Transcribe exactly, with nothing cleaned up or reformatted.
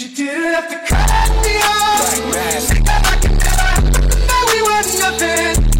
She didn't have to cut me off. Like that. Say that I could never. That we were nothing.